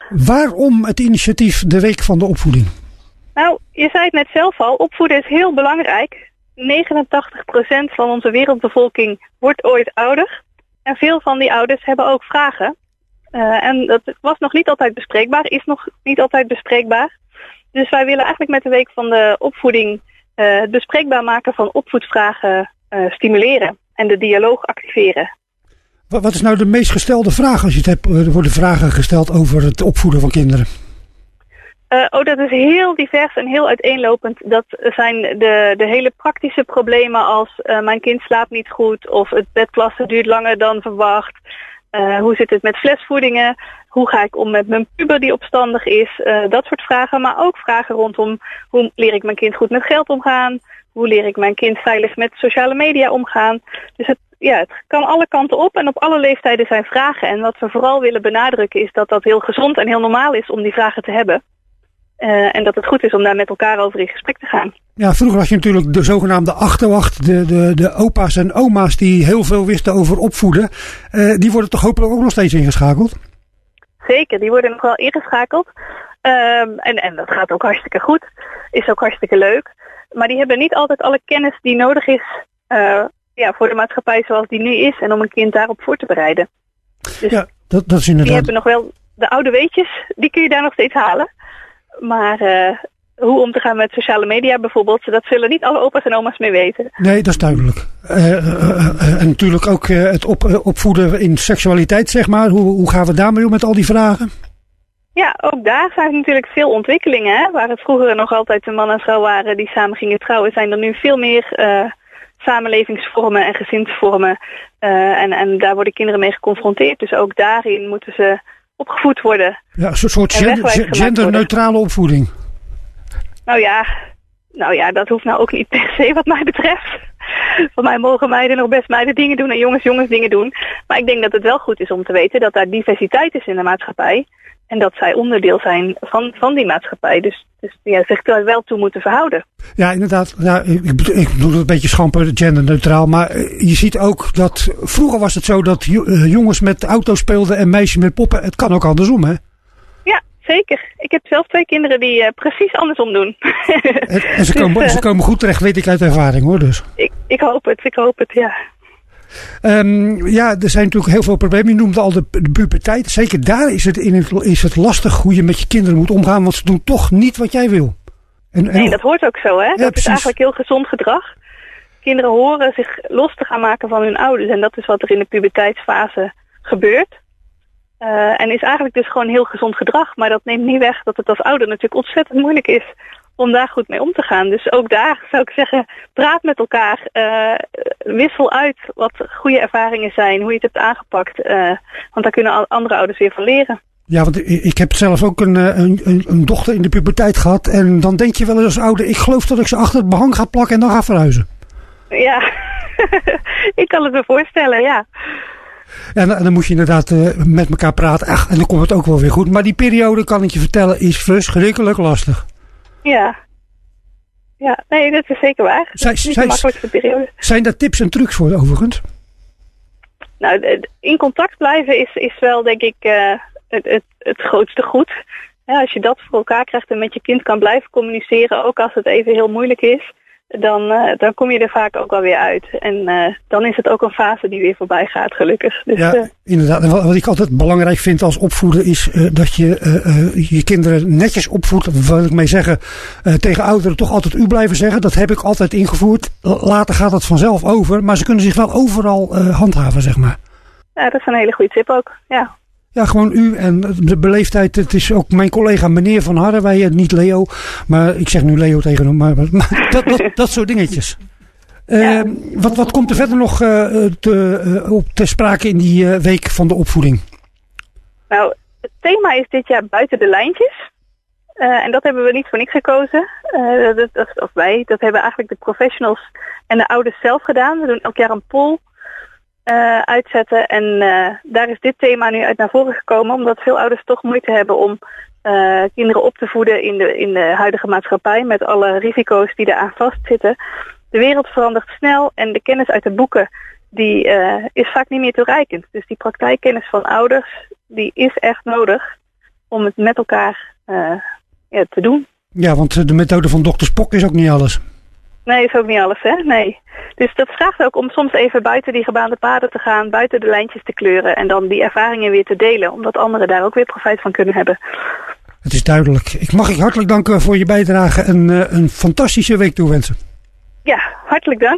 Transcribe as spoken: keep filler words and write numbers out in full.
Waarom het initiatief De Week van de Opvoeding? Nou, je zei het net zelf al, opvoeden is heel belangrijk. negenentachtig procent van onze wereldbevolking wordt ooit ouder. En veel van die ouders hebben ook vragen. Uh, en dat was nog niet altijd bespreekbaar, is nog niet altijd bespreekbaar. Dus wij willen eigenlijk met de Week van de Opvoeding uh, het bespreekbaar maken van opvoedvragen uh, stimuleren en de dialoog activeren. Wat, wat is nou de meest gestelde vraag als je het hebt? Er worden vragen gesteld over het opvoeden van kinderen. Uh, oh, dat is heel divers en heel uiteenlopend. Dat zijn de, de hele praktische problemen als uh, mijn kind slaapt niet goed of het bedplassen duurt langer dan verwacht. Uh, hoe zit het met flesvoedingen? Hoe ga ik om met mijn puber die opstandig is? Uh, dat soort vragen, maar ook vragen rondom hoe leer ik mijn kind goed met geld omgaan? Hoe leer ik mijn kind veilig met sociale media omgaan? Dus het, ja, het kan alle kanten op en op alle leeftijden zijn vragen. En wat we vooral willen benadrukken is dat dat heel gezond en heel normaal is om die vragen te hebben. Uh, en dat het goed is om daar met elkaar over in gesprek te gaan. Ja, vroeger had je natuurlijk de zogenaamde achterwacht. De, de, de opa's en oma's die heel veel wisten over opvoeden. Uh, die worden toch hopelijk ook nog steeds ingeschakeld? Zeker, die worden nog wel ingeschakeld. Um, en, en dat gaat ook hartstikke goed. Is ook hartstikke leuk. Maar die hebben niet altijd alle kennis die nodig is uh, ja, voor de maatschappij zoals die nu is. En om een kind daarop voor te bereiden. Dus ja, dat, dat is inderdaad. Die hebben nog wel de oude weetjes, die kun je daar nog steeds halen. Maar uh, hoe om te gaan met sociale media bijvoorbeeld, dat zullen niet alle opa's en oma's meer weten. Nee, dat is duidelijk. Uh, uh, uh, en natuurlijk ook uh, het op, uh, opvoeden in seksualiteit, zeg maar. Hoe, hoe gaan we daarmee om met al die vragen? Ja, ook daar zijn natuurlijk veel ontwikkelingen. Hè? Waar het vroeger nog altijd een man en vrouw waren die samen gingen trouwen, zijn er nu veel meer uh, samenlevingsvormen en gezinsvormen. Uh, en, en daar worden kinderen mee geconfronteerd. Dus ook daarin moeten ze opgevoed worden. Ja, een soort gender, genderneutrale opvoeding. Nou ja, nou ja, dat hoeft nou ook niet per se wat mij betreft. Van mij mogen meiden nog best meiden dingen doen en jongens jongens dingen doen. Maar ik denk dat het wel goed is om te weten dat daar diversiteit is in de maatschappij. En dat zij onderdeel zijn van, van die maatschappij. Dus, dus ja, zich daar wel toe moeten verhouden. Ja, inderdaad. Ja, ik, ik bedoel het een beetje schamper, genderneutraal. Maar je ziet ook dat vroeger was het zo dat jongens met auto's speelden en meisjes met poppen. Het kan ook andersom, hè? Ja, zeker. Ik heb zelf twee kinderen die uh, precies andersom doen. En, en ze, komen, dus, uh, ze komen goed terecht, weet ik uit ervaring, hoor. Dus. Ik, ik hoop het, ik hoop het, ja. Um, ja, er zijn natuurlijk heel veel problemen. Je noemde al de, de puberteit. Zeker daar is het, in het, is het lastig hoe je met je kinderen moet omgaan. Want ze doen toch niet wat jij wil. En, en... Nee, dat hoort ook zo, hè. Ja, dat precies. is eigenlijk heel gezond gedrag. Kinderen horen zich los te gaan maken van hun ouders. En dat is wat er in de puberteitsfase gebeurt. Uh, en is eigenlijk dus gewoon heel gezond gedrag. Maar dat neemt niet weg dat het als ouder natuurlijk ontzettend moeilijk is om daar goed mee om te gaan. Dus ook daar zou ik zeggen, praat met elkaar. Uh, wissel uit wat goede ervaringen zijn, hoe je het hebt aangepakt. Uh, want daar kunnen andere ouders weer van leren. Ja, want ik heb zelf ook een, een, een dochter in de puberteit gehad. En dan denk je wel eens als ouder, ik geloof dat ik ze achter het behang ga plakken en dan ga verhuizen. Ja, ik kan het me voorstellen, ja. En, en dan moet je inderdaad uh, met elkaar praten. Ach, en dan komt het ook wel weer goed. Maar die periode, kan ik je vertellen, is verschrikkelijk lastig. Ja. Ja, nee, dat is zeker waar. Zijn, niet zijn, de makkelijkste periode. Zijn daar tips en trucs voor overigens? Nou, in contact blijven is, is wel, denk ik, uh, het, het, het grootste goed. Ja, als je dat voor elkaar krijgt en met je kind kan blijven communiceren, ook als het even heel moeilijk is, dan, uh, dan kom je er vaak ook wel weer uit. En uh, dan is het ook een fase die weer voorbij gaat, gelukkig. Dus, ja, uh, inderdaad. En wat, wat ik altijd belangrijk vind als opvoeder is uh, dat je uh, uh, je kinderen netjes opvoedt. Wat wil ik mee zeggen? Uh, tegen ouderen toch altijd u blijven zeggen. Dat heb ik altijd ingevoerd. Later gaat het vanzelf over. Maar ze kunnen zich wel overal uh, handhaven, zeg maar. Ja, dat is een hele goede tip ook, ja. Ja, gewoon u en de beleefdheid. Het is ook mijn collega meneer Van Harrewij, niet Leo. Maar ik zeg nu Leo tegen hem. Maar, maar dat, dat, dat soort dingetjes. Ja. Uh, wat, wat komt er verder nog uh, te, uh, op ter sprake in die uh, week van de opvoeding? Nou, het thema is dit jaar buiten de lijntjes. Uh, en dat hebben we niet voor niks gekozen. Uh, dat, dat, of wij, dat hebben eigenlijk de professionals en de ouders zelf gedaan. We doen elk jaar een poll. Uh, uitzetten en uh, daar is dit thema nu uit naar voren gekomen omdat veel ouders toch moeite hebben om uh, kinderen op te voeden in de, in de huidige maatschappij met alle risico's die eraan vastzitten. De wereld verandert snel en de kennis uit de boeken die uh, is vaak niet meer toereikend. Dus die praktijkkennis van ouders die is echt nodig om het met elkaar uh, ja, te doen. Ja, want de methode van dokter Spock is ook niet alles. Nee, is ook niet alles, hè? Nee. Dus dat vraagt ook om soms even buiten die gebaande paden te gaan, buiten de lijntjes te kleuren en dan die ervaringen weer te delen, omdat anderen daar ook weer profijt van kunnen hebben. Het is duidelijk. Ik mag je hartelijk danken voor je bijdrage en uh, een fantastische week toewensen. Ja, hartelijk dank.